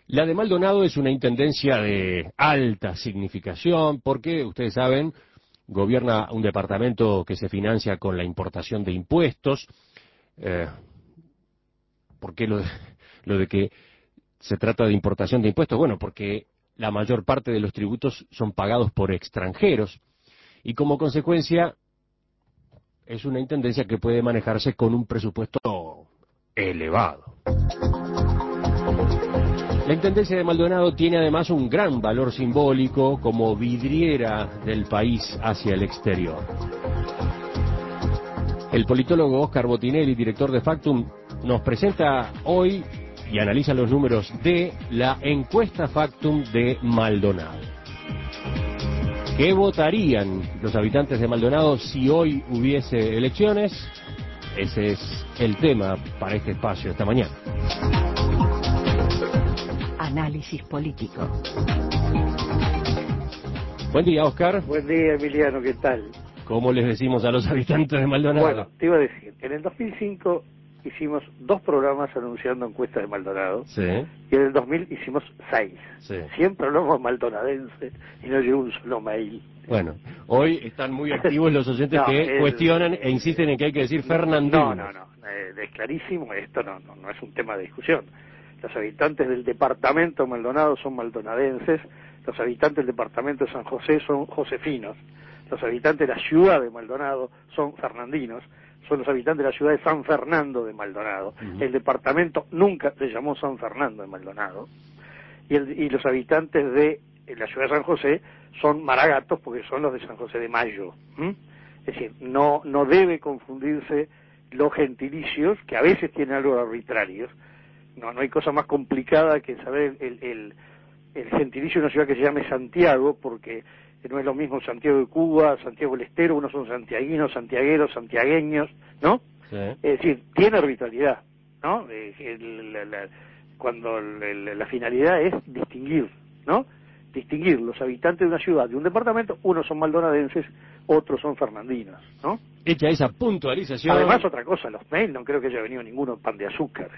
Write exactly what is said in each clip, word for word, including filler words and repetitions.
La de Maldonado es una intendencia de alta significación porque, ustedes saben, gobierna un departamento que se financia con la importación de impuestos. Eh, ¿Por qué lo de, lo de que se trata de importación de impuestos? Bueno, porque la mayor parte de los tributos son pagados por extranjeros y como consecuencia es una intendencia que puede manejarse con un presupuesto elevado. La Intendencia de Maldonado tiene además un gran valor simbólico como vidriera del país hacia el exterior. El politólogo Oscar Botinelli, director de Factum, nos presenta hoy y analiza los números de la encuesta Factum de Maldonado. ¿Qué votarían los habitantes de Maldonado si hoy hubiese elecciones? Ese es el tema para este espacio esta mañana. Análisis político. Buen día, Oscar. Buen día, Emiliano, ¿qué tal? ¿Cómo les decimos a los habitantes de Maldonado? Bueno, te iba a decir, en el dos mil cinco hicimos dos programas anunciando encuestas de Maldonado. Sí. Y en el dos mil hicimos seis. Sí. Siempre hablamos maldonadense y no llegó un solo mail. Bueno, hoy están muy activos los oyentes no, que el, cuestionan e insisten en que hay que decir Fernandino. No, no, no, eh, es clarísimo, esto no, no, no es un tema de discusión. Los habitantes del departamento de Maldonado son maldonadenses, los habitantes del departamento de San José son josefinos, los habitantes de la ciudad de Maldonado son fernandinos, son los habitantes de la ciudad de San Fernando de Maldonado. Uh-huh. El departamento nunca se llamó San Fernando de Maldonado. Y, el, y los habitantes de la ciudad de San José son maragatos porque son los de San José de Mayo. ¿Mm? Es decir, no, no debe confundirse los gentilicios, que a veces tienen algo de arbitrarios. No, no hay cosa más complicada que saber el, el, el gentilicio de una ciudad que se llame Santiago, porque no es lo mismo Santiago de Cuba, Santiago del Estero, unos son santiaguinos, santiagueros, santiagueños, ¿no? Sí. Es decir, tiene arbitrariedad, ¿no? Eh, el, la, la, cuando el, la finalidad es distinguir, ¿no? Distinguir los habitantes de una ciudad, de un departamento, unos son maldonadenses, otros son fernandinos, ¿no? Hecha esa puntualización. Además, otra cosa, los mails, no creo que haya venido ninguno pan de azúcar,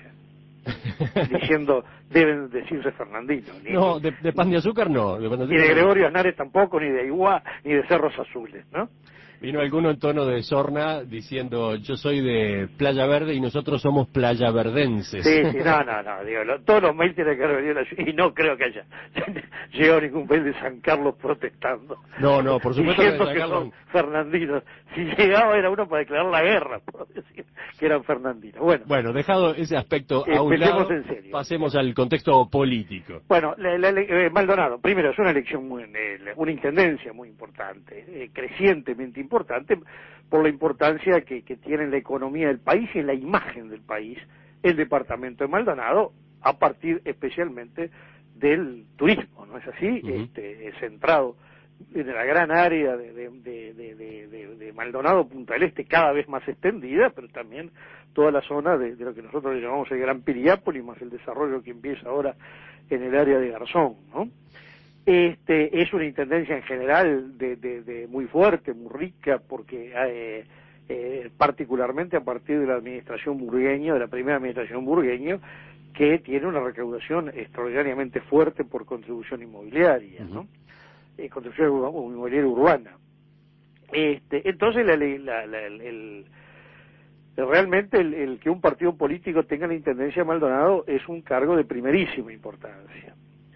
diciendo deben decirse fernandino. No, de, de pan de azúcar no. De pan de azúcar ni de no. Gregorio Aznares tampoco, ni de Iguá, ni de Cerros Azules, ¿no? Vino alguno en tono de sorna diciendo yo soy de Playa Verde y nosotros somos playaverdenses. Sí, sí, no, no, no, digo, lo, todos los mails tienen que haber venido y no creo que haya llegado ningún mail de San Carlos protestando. No, no, por supuesto diciendo que, que Carlos... son fernandinos. Si llegaba era uno para declarar la guerra, por decir que eran fernandinos. Bueno, bueno, dejado ese aspecto a un lado, en serio. pasemos al contexto político. Bueno, la, la, eh, Maldonado, primero, es una elección, muy, eh, una intendencia muy importante, eh, crecientemente importante, por la importancia que, que tiene en la economía del país y en la imagen del país el departamento de Maldonado, a partir especialmente del turismo, ¿no es así? Uh-huh. Este, centrado en la gran área de, de, de, de, de, de Maldonado, Punta del Este, cada vez más extendida, pero también toda la zona de, de lo que nosotros le llamamos el Gran Piriápolis, más el desarrollo que empieza ahora en el área de Garzón, ¿no? Este, es una intendencia en general de, de, de muy fuerte, muy rica, porque eh, eh, particularmente a partir de la administración burgueña, de la primera administración burgueña, que tiene una recaudación extraordinariamente fuerte por contribución inmobiliaria, ¿no? Uh-huh. Eh, contribución inmobiliaria urbana. Este, entonces, la, la, la, el, el, realmente el, el que un partido político tenga la intendencia de Maldonado es un cargo de primerísima importancia.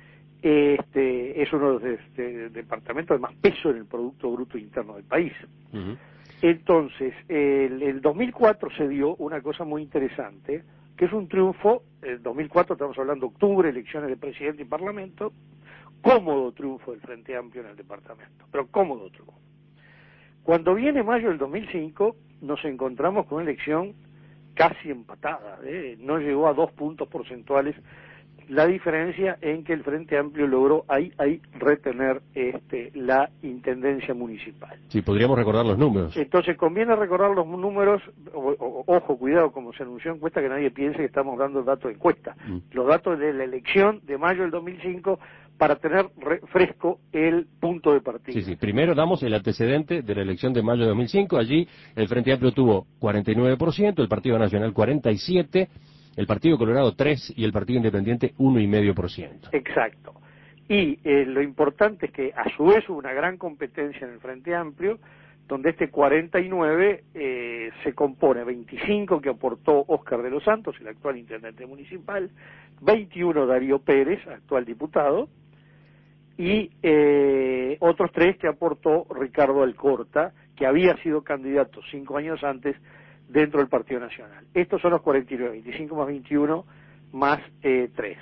Este es uno de los de, de, departamentos de más peso en el Producto Bruto Interno del país. Uh-huh. Entonces, el, el dos mil cuatro se dio una cosa muy interesante, que es un triunfo. El dos mil cuatro, estamos hablando de octubre, elecciones de presidente y parlamento, cómodo triunfo del Frente Amplio en el departamento, pero cómodo triunfo. Cuando viene mayo del dos mil cinco, nos encontramos con una elección casi empatada, ¿eh? No llegó a dos puntos porcentuales la diferencia en que el Frente Amplio logró ahí, ahí retener este, la intendencia municipal. Sí, podríamos recordar los números. Entonces conviene recordar los números, o, o, ojo, cuidado, como se anunció en encuesta, que nadie piense que estamos dando datos de encuesta. Mm. Los datos de la elección de mayo del dos mil cinco para tener re, fresco el punto de partida. Sí, sí, primero damos el antecedente de la elección de mayo de dos mil cinco, allí el Frente Amplio tuvo cuarenta y nueve por ciento, el Partido Nacional cuarenta y siete por ciento, el Partido Colorado tres y el Partido Independiente uno coma cinco por ciento. Exacto. Y eh, lo importante es que a su vez hubo una gran competencia en el Frente Amplio, donde este cuarenta y nueve eh, se compone veinticinco que aportó Óscar de los Santos, el actual intendente municipal, veintiuno Darío Pérez, actual diputado, y eh, otros tres que aportó Ricardo Alcorta, que había sido candidato cinco años antes dentro del Partido Nacional. Estos son los cuarenta y nueve, veinticinco más veintiuno más eh, tres.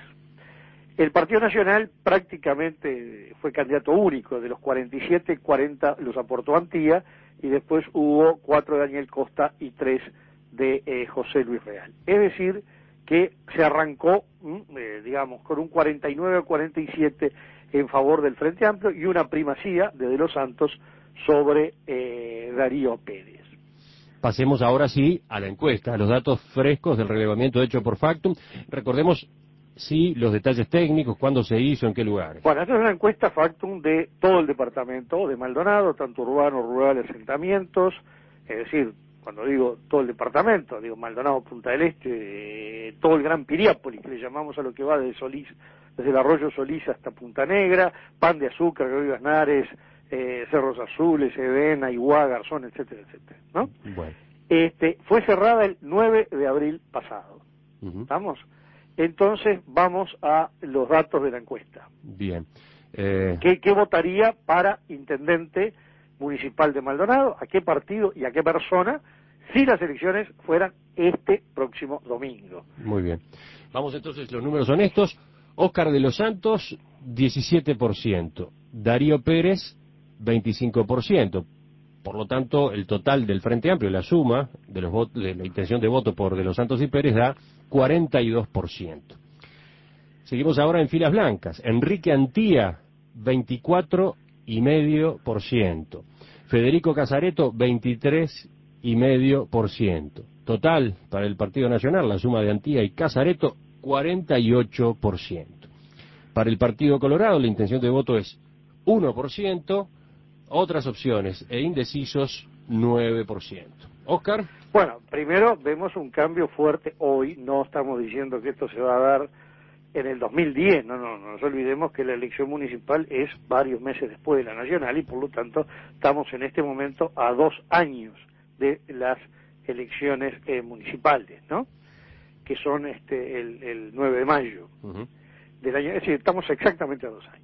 El Partido Nacional prácticamente fue candidato único, de los cuarenta y siete, cuarenta los aportó Antía, y después hubo cuatro de Daniel Costa y tres de eh, José Luis Real. Es decir, que se arrancó, eh, digamos, con un cuarenta y nueve a cuarenta y siete en favor del Frente Amplio y una primacía de De los Santos sobre eh, Darío Pérez. Pasemos ahora sí a la encuesta, a los datos frescos del relevamiento hecho por Factum. Recordemos, sí, los detalles técnicos, cuándo se hizo, en qué lugares. Bueno, esta es una encuesta Factum de todo el departamento de Maldonado, tanto urbano, rural, asentamientos, es decir, cuando digo todo el departamento, digo Maldonado, Punta del Este, eh, todo el Gran Piriápolis, que le llamamos a lo que va desde Solís, desde el arroyo Solís hasta Punta Negra, Pan de Azúcar, Río Aznares, eh, Cerros Azules, Edén, Aiguá, Garzón, etcétera, etcétera, ¿no? Bueno. Este, fue cerrada el nueve de abril pasado, Uh-huh. ¿estamos? Entonces vamos a los datos de la encuesta. Bien. Eh... ¿Qué, ¿Qué votaría para intendente municipal de Maldonado? ¿A qué partido y a qué persona si las elecciones fueran este próximo domingo? Muy bien. Vamos entonces, los números son estos. Óscar de los Santos, diecisiete por ciento. Darío Pérez, veinticinco por ciento. Por lo tanto, el total del Frente Amplio, la suma de, los votos, de la intención de voto por De los Santos y Pérez, da cuarenta y dos por ciento. Seguimos ahora en filas blancas. Enrique Antía, veinticuatro coma cinco por ciento. Federico Casareto, veintitrés coma cinco por ciento. Total, para el Partido Nacional, la suma de Antía y Casareto, cuarenta y ocho por ciento. Para el Partido Colorado, la intención de voto es uno por ciento. Otras opciones e indecisos, nueve por ciento. Óscar. Bueno, primero vemos un cambio fuerte hoy, no estamos diciendo que esto se va a dar en el dos mil diez, no, no, no nos olvidemos que la elección municipal es varios meses después de la nacional y por lo tanto estamos en este momento a dos años de las elecciones eh, municipales, ¿no? Que son este el, el nueve de mayo uh-huh. del año, es decir, estamos exactamente a dos años.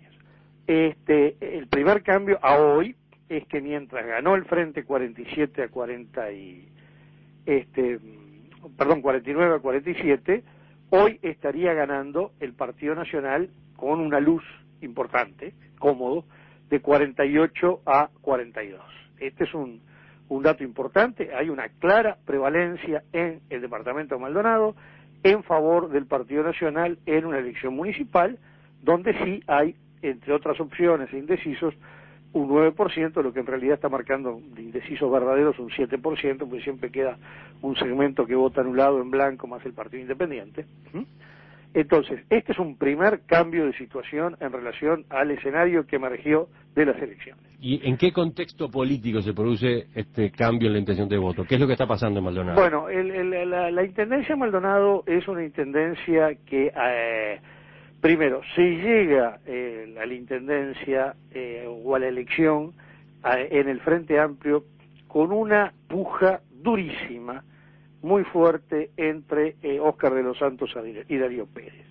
Este, el primer cambio a hoy es que mientras ganó el Frente cuarenta y siete a cuarenta y este, perdón, cuarenta y nueve a cuarenta y siete, hoy estaría ganando el Partido Nacional con una luz importante, cómodo, de cuarenta y ocho a cuarenta y dos. Este es un, un dato importante, hay una clara prevalencia en el departamento de Maldonado en favor del Partido Nacional en una elección municipal, donde sí hay, entre otras opciones e indecisos, un nueve por ciento, lo que en realidad está marcando de indecisos verdaderos un siete por ciento, porque siempre queda un segmento que vota anulado en blanco más el Partido Independiente. ¿Mm? Entonces, este es un primer cambio de situación en relación al escenario que emergió de las elecciones. ¿Y en qué contexto político se produce este cambio en la intención de voto? ¿Qué es lo que está pasando en Maldonado? Bueno, el, el, la, la Intendencia de Maldonado es una intendencia que... Eh, Primero, si llega eh, a la intendencia eh, o a la elección a, en el Frente Amplio con una puja durísima, muy fuerte entre eh, Óscar de los Santos y Darío Pérez.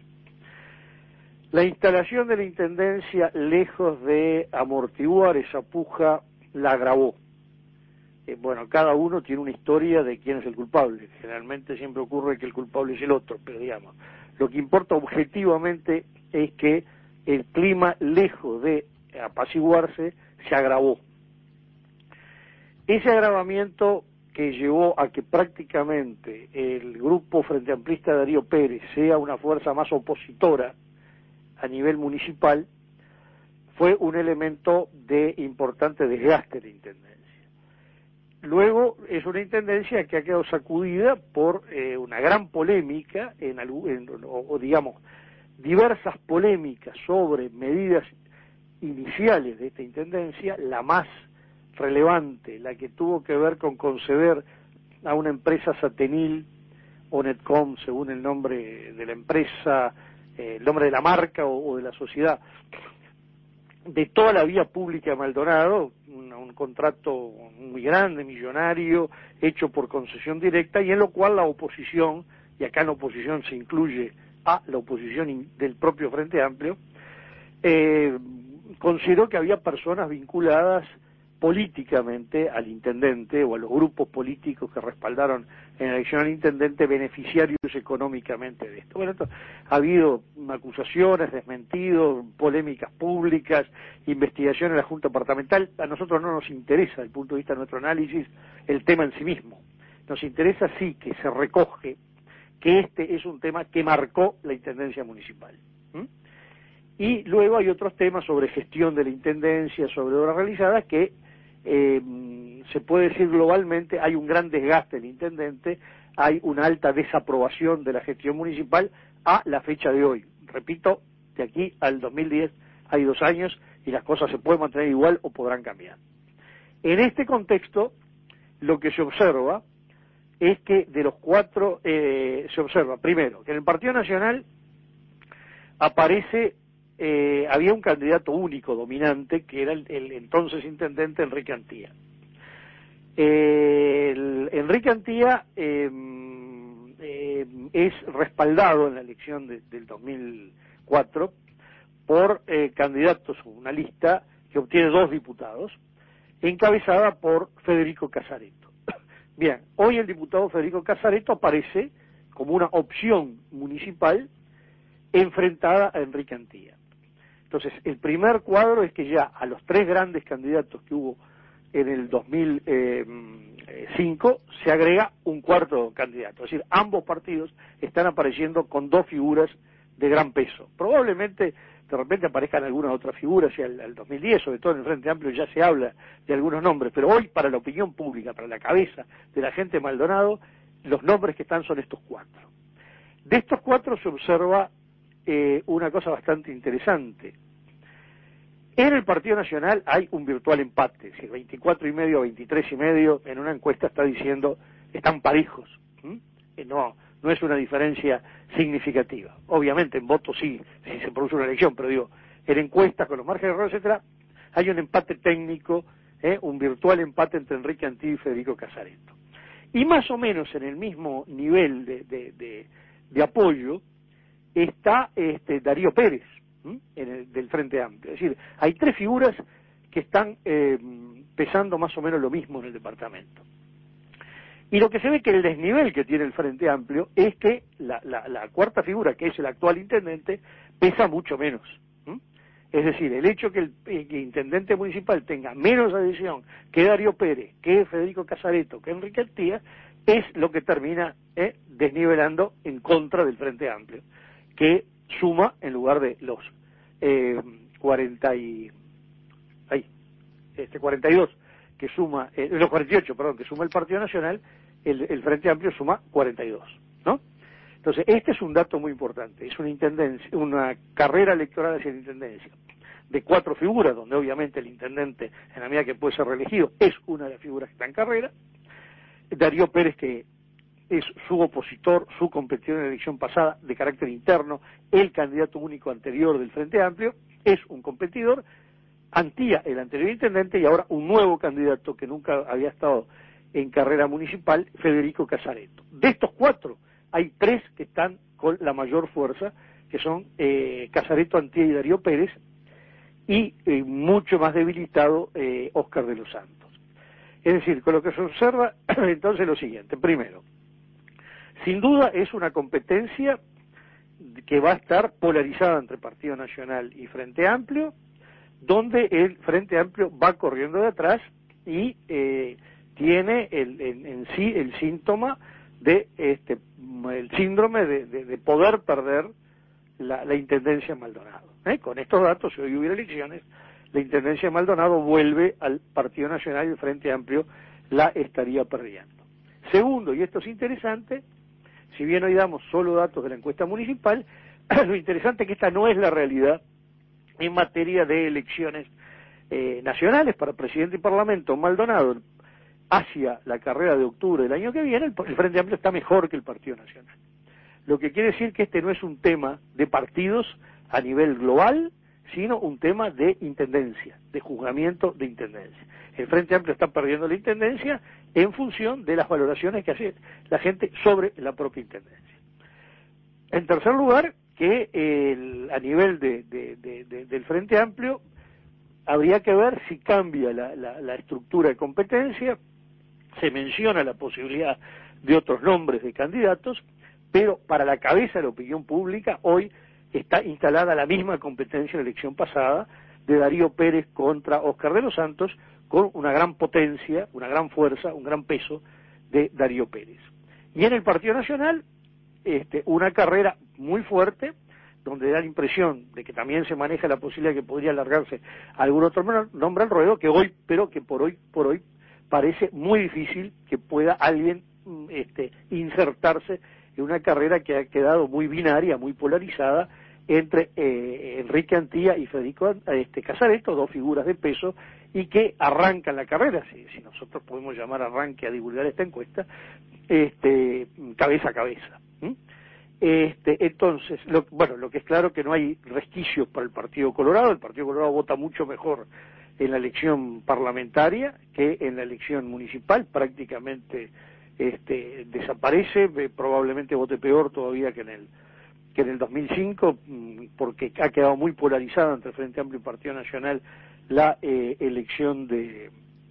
La instalación de la intendencia, lejos de amortiguar esa puja, la agravó. Eh, bueno, cada uno tiene una historia de quién es el culpable. Generalmente siempre ocurre que el culpable es el otro, pero digamos, lo que importa objetivamente es que el clima, lejos de apaciguarse, se agravó. Ese agravamiento que llevó a que prácticamente el grupo Frente Amplista de Darío Pérez sea una fuerza más opositora a nivel municipal, fue un elemento de importante desgaste de la intendencia. Luego es una intendencia que ha quedado sacudida por eh, una gran polémica, en, en, o, o digamos, diversas polémicas sobre medidas iniciales de esta intendencia, la más relevante, la que tuvo que ver con conceder a una empresa satenil Onetcom, según el nombre de la empresa, eh, el nombre de la marca o, o de la sociedad, de toda la vía pública de Maldonado, un, un contrato muy grande, millonario, hecho por concesión directa, y en lo cual la oposición, y acá en la oposición se incluye a la oposición in, del propio Frente Amplio, eh, consideró que había personas vinculadas políticamente al intendente o a los grupos políticos que respaldaron en la elección al intendente beneficiarios económicamente de esto. Bueno, esto, ha habido acusaciones, desmentidos, polémicas públicas, investigaciones en la Junta Departamental. A nosotros no nos interesa, desde el punto de vista de nuestro análisis, el tema en sí mismo. Nos interesa sí que se recoge que este es un tema que marcó la intendencia municipal. ¿Mm? Y luego hay otros temas sobre gestión de la intendencia, sobre obras realizadas, que eh, se puede decir globalmente hay un gran desgaste del intendente, hay una alta desaprobación de la gestión municipal a la fecha de hoy. Repito, de aquí al dos mil diez hay dos años y las cosas se pueden mantener igual o podrán cambiar. En este contexto, lo que se observa es que de los cuatro, eh, se observa, primero, que en el Partido Nacional aparece Eh, había un candidato único, dominante, que era el, el entonces intendente Enrique Antía. Eh, el, Enrique Antía eh, eh, es respaldado en la elección de, del dos mil cuatro por eh, candidatos, una lista que obtiene dos diputados, encabezada por Federico Casareto. Bien, hoy el diputado Federico Casareto aparece como una opción municipal enfrentada a Enrique Antía. Entonces, el primer cuadro es que ya a los tres grandes candidatos que hubo en el dos mil cinco se agrega un cuarto candidato. Es decir, ambos partidos están apareciendo con dos figuras de gran peso. Probablemente, de repente, aparezcan algunas otras figuras, ya al, al dos mil diez, sobre todo en el Frente Amplio ya se habla de algunos nombres, pero hoy para la opinión pública, para la cabeza de la gente de Maldonado, los nombres que están son estos cuatro. De estos cuatro se observa Eh, una cosa bastante interesante. En el Partido Nacional hay un virtual empate, es decir, veinticuatro y medio a veintitrés y medio en una encuesta está diciendo están parejos. ¿Mm? No, no es una diferencia significativa. Obviamente en votos sí, si se produce una elección, pero digo, en encuestas con los márgenes de error, etcétera, hay un empate técnico, ¿eh? un virtual empate entre Enrique Antía y Federico Casareto. Y más o menos en el mismo nivel de, de, de, de apoyo está este, Darío Pérez, ¿m? en el, del Frente Amplio. Es decir, hay tres figuras que están eh, pesando más o menos lo mismo en el departamento. Y lo que se ve que el desnivel que tiene el Frente Amplio es que la, la, la cuarta figura, que es el actual intendente, pesa mucho menos. ¿m? Es decir, el hecho que el, eh, que el intendente municipal tenga menos adhesión que Darío Pérez, que Federico Casareto, que Enrique Antía, es lo que termina eh, desnivelando en contra del Frente Amplio, que suma, en lugar de los eh, cuarenta y, ay, este cuarenta y dos que suma, eh, los cuarenta y ocho, perdón, que suma el Partido Nacional, el, el Frente Amplio suma cuarenta y dos, ¿no? Entonces, este es un dato muy importante, es una intendencia, una carrera electoral hacia la intendencia, de cuatro figuras, donde obviamente el intendente, en la medida que puede ser reelegido, es una de las figuras que está en carrera, Darío Pérez, que es su opositor, su competidor en la elección pasada de carácter interno, el candidato único anterior del Frente Amplio, es un competidor, Antía, el anterior intendente, y ahora un nuevo candidato que nunca había estado en carrera municipal, Federico Casareto. De estos cuatro, hay tres que están con la mayor fuerza, que son eh, Casareto, Antía y Darío Pérez, y eh, mucho más debilitado eh, Óscar de los Santos. Es decir, con lo que se observa entonces lo siguiente. Primero, sin duda es una competencia que va a estar polarizada entre Partido Nacional y Frente Amplio, donde el Frente Amplio va corriendo de atrás y eh, tiene el, en, en sí el síntoma de este el síndrome de, de, de poder perder la, la intendencia en Maldonado. ¿Eh? Con estos datos, si hoy hubiera elecciones, la intendencia de Maldonado vuelve al Partido Nacional y el Frente Amplio la estaría perdiendo. Segundo, y esto es interesante, si bien hoy damos solo datos de la encuesta municipal, lo interesante es que esta no es la realidad en materia de elecciones eh, nacionales para presidente y parlamento. Maldonado, hacia la carrera de octubre del año que viene, el, el Frente Amplio está mejor que el Partido Nacional. Lo que quiere decir que este no es un tema de partidos a nivel global, sino un tema de intendencia, de juzgamiento de intendencia. El Frente Amplio está perdiendo la intendencia en función de las valoraciones que hace la gente sobre la propia intendencia. En tercer lugar, que el, a nivel de, de, de, de, del Frente Amplio habría que ver si cambia la, la, la estructura de competencia. Se menciona la posibilidad de otros nombres de candidatos, pero para la cabeza de la opinión pública hoy está instalada la misma competencia en la elección pasada de Darío Pérez contra Óscar de los Santos, con una gran potencia, una gran fuerza, un gran peso de Darío Pérez. Y en el Partido Nacional, este, una carrera muy fuerte, donde da la impresión de que también se maneja la posibilidad de que podría alargarse algún otro nombre al ruedo, que hoy, pero que por hoy, por hoy parece muy difícil que pueda alguien este, insertarse en una carrera que ha quedado muy binaria, muy polarizada, entre eh, Enrique Antía y Federico este, Casareto, dos figuras de peso, y que arrancan la carrera, si, si nosotros podemos llamar arranque a divulgar esta encuesta, este, cabeza a cabeza. ¿Mm? Este, entonces, lo, bueno, lo que es claro que no hay resquicios para el Partido Colorado. El Partido Colorado vota mucho mejor en la elección parlamentaria que en la elección municipal, prácticamente este, desaparece, eh, probablemente vote peor todavía que en el que en el dos mil cinco, porque ha quedado muy polarizada entre Frente Amplio y Partido Nacional la eh, elección de,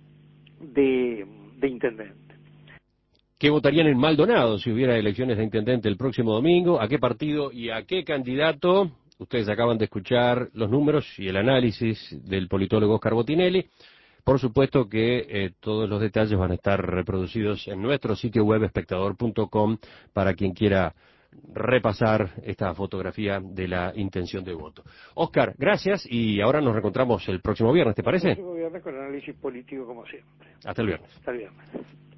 de, de intendente. ¿Qué votarían en Maldonado si hubiera elecciones de intendente el próximo domingo? ¿A qué partido y a qué candidato? Ustedes acaban de escuchar los números y el análisis del politólogo Óscar Botinelli. Por supuesto que eh, todos los detalles van a estar reproducidos en nuestro sitio web espectador punto com para quien quiera repasar esta fotografía de la intención de voto. Óscar, gracias y ahora nos reencontramos el próximo viernes, ¿te parece? El próximo viernes con análisis político como siempre. Hasta el viernes. Hasta el viernes.